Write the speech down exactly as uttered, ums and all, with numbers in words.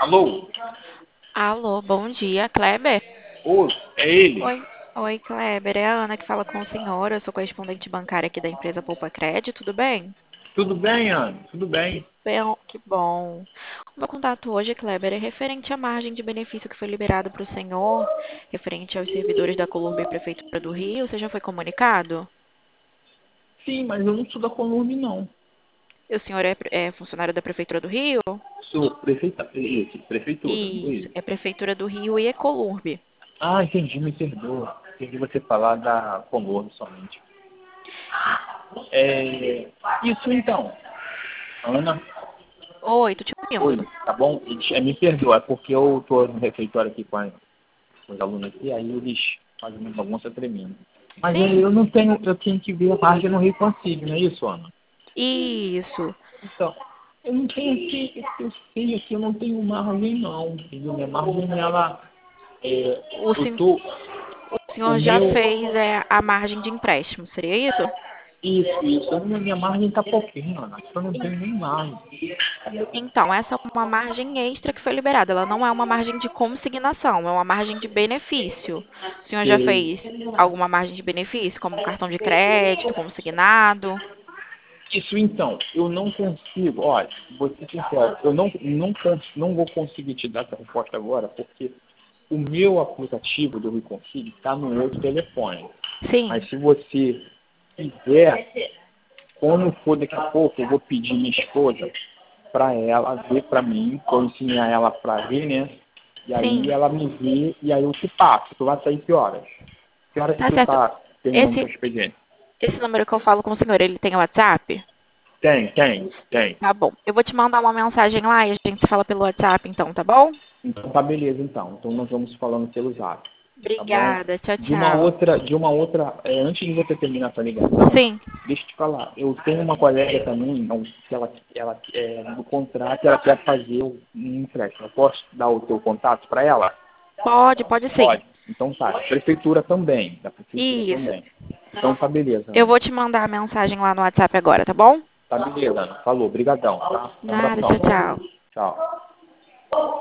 Alô? Alô, bom dia, Kleber? Ô, é ele? Oi, oi, Kleber. É a Ana que fala com o senhor. Eu sou correspondente bancária aqui da empresa Poupa Crédito, tudo bem? Tudo bem, Ana? Tudo bem? Bem, que bom. O meu contato hoje, Kleber, é referente à margem de benefício que foi liberado para o senhor, referente aos servidores da Colurb e Prefeitura do Rio. Você já foi comunicado? Sim, mas eu não sou da Colômbia, não. E o senhor é, é funcionário da Prefeitura do Rio? Sou prefeita... Isso, prefeitura. Isso, Isso. é Prefeitura do Rio e Ecolurb. Ah, entendi, me perdoa. Entendi você falar da Colômbia somente. É... Isso então, Ana. Oi, tô te Oi, ouvindo. tá bom? E, é, me perdoa, é porque eu tô no refeitório aqui com, a, com os alunos aqui, aí eles fazem uma bagunça tremenda. Mas é, Sim, eu não tenho, eu tenho que ver a margem no Rio Consigo, não é isso, Ana? isso. Então, eu não tenho aqui, eu sei aqui, eu não tenho margem não, entendeu? Minha margem, ela, é, O, eu sen- tô, o o senhor já meu, fez é, a margem de empréstimo, seria isso? isso, isso, a minha margem tá pouquinho, Ana, eu não tenho nem margem. Então, essa é uma margem extra que foi liberada. Ela não é uma margem de consignação, é uma margem de benefício. O senhor já Sei. fez alguma margem de benefício, como cartão de crédito, consignado? Isso então, eu não consigo, olha, vou ser sincero, eu não, não, cons- não vou conseguir te dar essa resposta agora, porque o meu aplicativo do Reconsigo está no outro telefone. Mas Sim. se você quiser, quando for daqui a pouco, eu vou pedir minha esposa para ela ver para mim, para eu ensinar ela para ver, né? E aí Sim. ela me vê e aí eu te passo. Tu vai sair que horas? Que horas que Tá tu certo. tá terminando teu Esse, expediente? esse número que eu falo com o senhor, ele tem WhatsApp? Tem, tem, tem. Tá bom. Eu vou te mandar uma mensagem lá e a gente se fala pelo WhatsApp, então, tá bom? Então tá beleza então. Então nós vamos falando pelo zap, tá bom? Obrigada. Tchau, De uma tchau. outra, de uma outra, é, antes de você terminar essa ligação, Sim. deixa eu te falar, eu tenho uma colega também, não, que ela, ela é, no contrato, ela quer fazer um empréstimo. Eu posso dar o teu contato para ela? Pode, pode sim. Pode. Então tá. Prefeitura também. Da prefeitura Isso. também. Então tá beleza, Eu Ana. vou te mandar a mensagem lá no WhatsApp agora, tá bom? Tá beleza, Ana. Falou. Brigadão, tá? Um Nada, abração. tchau, tchau. Tchau.